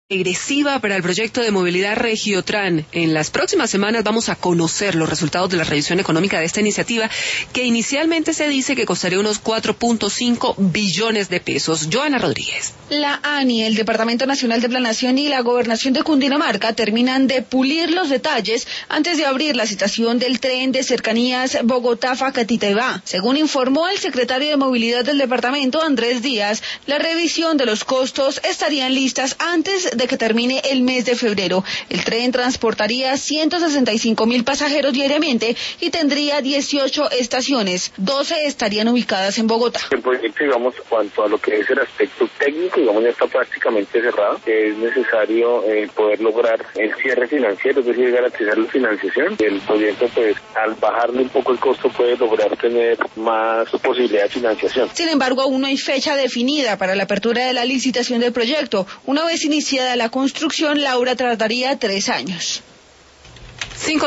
Agresiva para el proyecto de movilidad Regiotran. En las próximas semanas vamos a conocer los resultados de la revisión económica de esta iniciativa, que inicialmente se dice que costaría unos 4.5 billones de pesos. Joana Rodríguez. La ANI, el Departamento Nacional de Planeación y la Gobernación de Cundinamarca terminan de pulir los detalles antes de abrir la citación del tren de cercanías Bogotá-Facatitebá. Según informó el secretario de Movilidad del departamento, Andrés Díaz, la revisión de los costos estarían listas antes de que termine el mes de febrero. El tren transportaría 165.000 pasajeros diariamente y tendría 18 estaciones. 12 estarían ubicadas en Bogotá. El proyecto, digamos, cuanto a lo que es el aspecto técnico, digamos, ya está prácticamente cerrado. Es necesario poder lograr el cierre financiero, es decir, garantizar la financiación. El proyecto, pues, al bajarle un poco el costo, puede lograr tener más posibilidad de financiación. Sin embargo, aún no hay fecha definida para la apertura de la licitación del proyecto. Una vez iniciada la construcción, la obra tardaría 3 años.